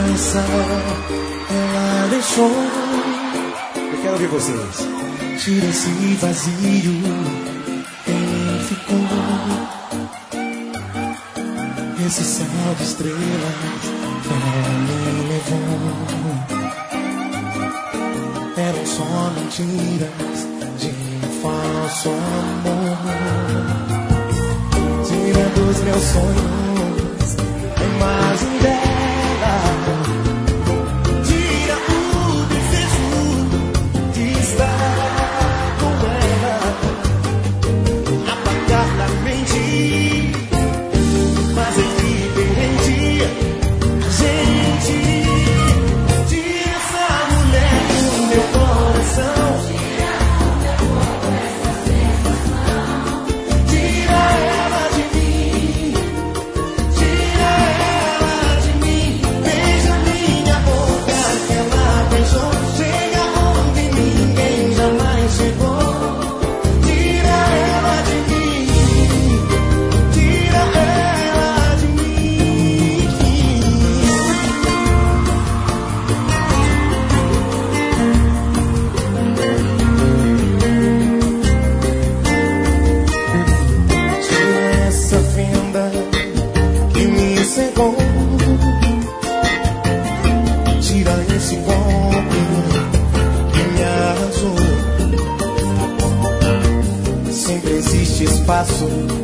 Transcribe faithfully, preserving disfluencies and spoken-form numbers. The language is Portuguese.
essa ela deixou. Eu quero ouvir vocês. Tira esse vazio, quem ficou? Esse céu de estrelas ela me levou. Eram só mentiras de um falso amor. Tira dos meus sonhos a imagem dela. Tira o desejo de estar com ela. Apagar da mente, fazer diferente. Gente, tira essa mulher do meu coração. Tira esse golpe que me arrasou. Sempre existe espaço